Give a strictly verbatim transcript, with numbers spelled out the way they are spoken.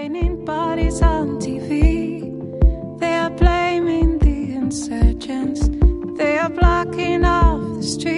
raining bodies on T V. They are blaming the insurgents. They are blocking off the street.